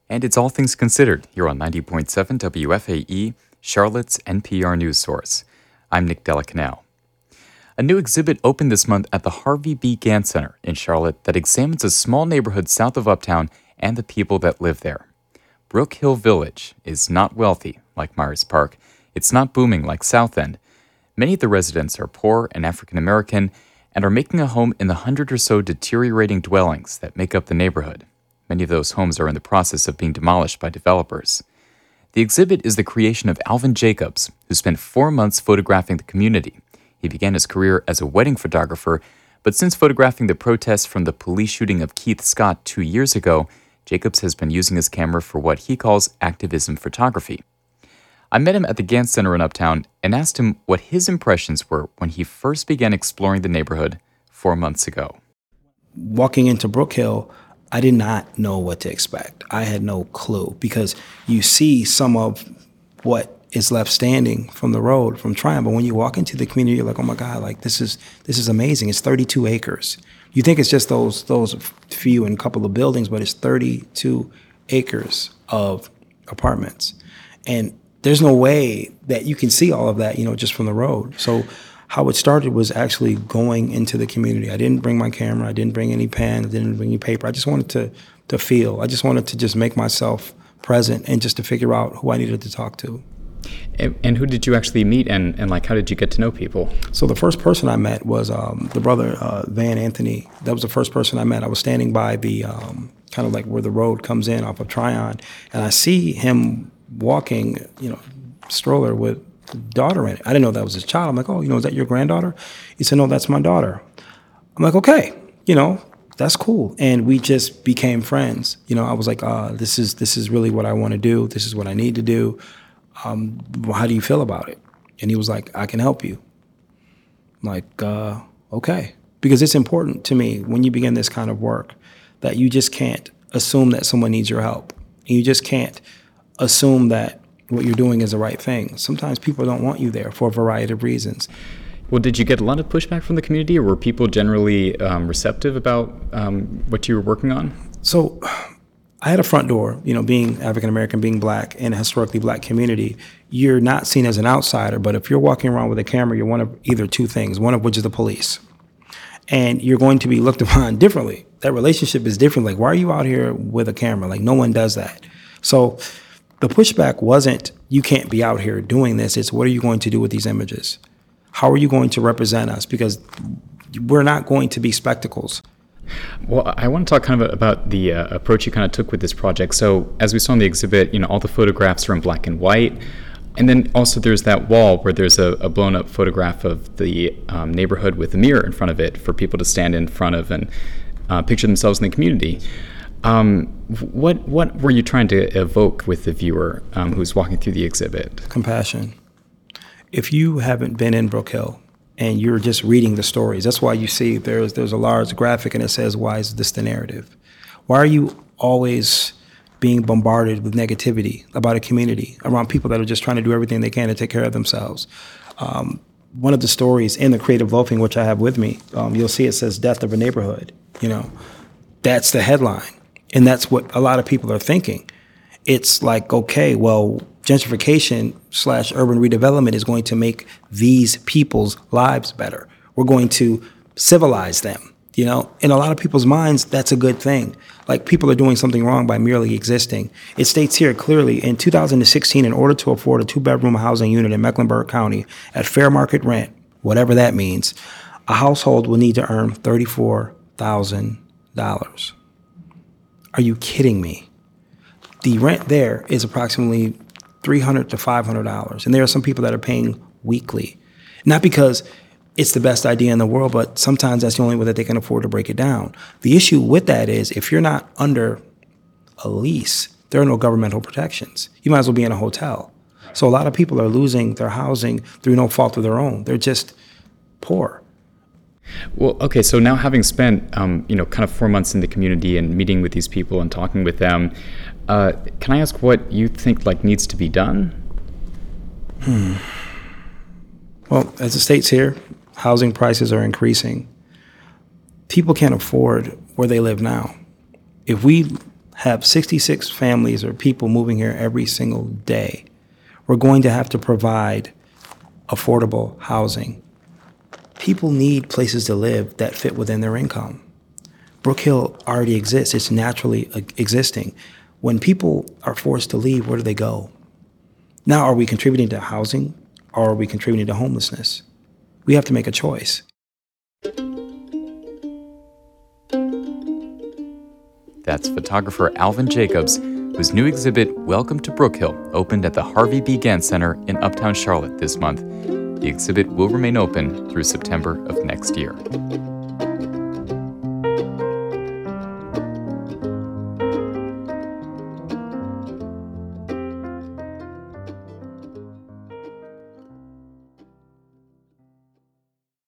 And it's All Things Considered here on 90.7 WFAE, Charlotte's NPR news source. I'm Nick Delacanal. A new exhibit opened this month at the Harvey B. Gantt Center in Charlotte that examines a small neighborhood south of Uptown and the people that live there. Brook Hill Village is not wealthy, like Myers Park. It's not booming like South End. Many of the residents are poor and African American and are making a home in the 100 or so deteriorating dwellings that make up the neighborhood. Many of those homes are in the process of being demolished by developers. The exhibit is the creation of Alvin Jacobs, who spent 4 months photographing the community. He began his career as a wedding photographer, but since photographing the protests from the police shooting of Keith Scott 2 years ago, Jacobs has been using his camera for what he calls activism photography. I met him at the Gantt Center in Uptown and asked him what his impressions were when he first began exploring the neighborhood 4 months ago. Walking into Brook Hill, I did not know what to expect. I had no clue because you see some of what is left standing from the road from Tryon, but when you walk into the community, you're like, oh my God, like this is amazing. It's 32 acres. You think it's just those few and couple of buildings, but it's 32 acres of apartments. And there's no way that you can see all of that, just from the road. So how it started was actually going into the community. I didn't bring my camera. I didn't bring any pen. I didn't bring any paper. I just wanted to feel. I just wanted to just make myself present and just to figure out who I needed to talk to. And who did you actually meet and how did you get to know people? So the first person I met was the brother, Van Anthony. That was the first person I met. I was standing by the kind of like where the road comes in off of Tryon, and I see him walking, stroller with daughter in it. I didn't know that was his child. I'm like, oh, is that your granddaughter? He said, no, that's my daughter. I'm like, okay, that's cool. And we just became friends. I was like, this is really what I want to do. This is what I need to do. How do you feel about it? And he was like, I can help you. I'm like, okay. Because it's important to me when you begin this kind of work that you just can't assume that someone needs your help. And you just can't assume that what you're doing is the right thing. Sometimes people don't want you there for a variety of reasons. Well, did you get a lot of pushback from the community, or were people generally receptive about what you were working on? So I had a front door, being African American, being black in a historically black community, you're not seen as an outsider, but if you're walking around with a camera, you're one of either two things, one of which is the police. And you're going to be looked upon differently. That relationship is different. Like, why are you out here with a camera? Like, no one does that. So the pushback wasn't, you can't be out here doing this. It's, what are you going to do with these images? How are you going to represent us? Because we're not going to be spectacles. Well, I want to talk kind of about the approach you kind of took with this project. So as we saw in the exhibit, all the photographs are in black and white. And then also there's that wall where there's a blown up photograph of the neighborhood with a mirror in front of it for people to stand in front of and picture themselves in the community. What were you trying to evoke with the viewer who's walking through the exhibit? Compassion. If you haven't been in Brook Hill and you're just reading the stories, that's why you see there's a large graphic and it says, why is this the narrative? Why are you always being bombarded with negativity about a community, around people that are just trying to do everything they can to take care of themselves? One of the stories in the Creative Loafing, which I have with me, you'll see it says Death of a Neighborhood. That's the headline. And that's what a lot of people are thinking. It's like, okay, well, gentrification / urban redevelopment is going to make these people's lives better. We're going to civilize them. In a lot of people's minds, that's a good thing. Like, people are doing something wrong by merely existing. It states here clearly, in 2016, in order to afford a 2-bedroom housing unit in Mecklenburg County at fair market rent, whatever that means, a household will need to earn $34,000. Are you kidding me? The rent there is approximately $300 to $500. And there are some people that are paying weekly. Not because it's the best idea in the world, but sometimes that's the only way that they can afford to break it down. The issue with that is, if you're not under a lease, there are no governmental protections. You might as well be in a hotel. So a lot of people are losing their housing through no fault of their own. They're just poor. Well, okay, so now having spent, kind of 4 months in the community and meeting with these people and talking with them, can I ask what you think needs to be done? Well, as it states here, housing prices are increasing. People can't afford where they live now. If we have 66 families or people moving here every single day. We're going to have to provide affordable housing. People need places to live that fit within their income. Brook Hill already exists. It's naturally existing. When people are forced to leave, where do they go? Now, are we contributing to housing or are we contributing to homelessness? We have to make a choice. That's photographer Alvin Jacobs, whose new exhibit, Welcome to Brook Hill, opened at the Harvey B. Gantt Center in Uptown Charlotte this month. The exhibit will remain open through September of next year.